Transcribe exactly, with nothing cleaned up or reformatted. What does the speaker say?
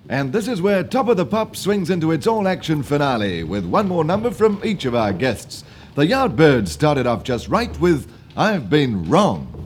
And this is where Top of the Pop swings into its all-action finale with one more number from each of our guests. The Yardbirds started off just right with I've Been Wrong.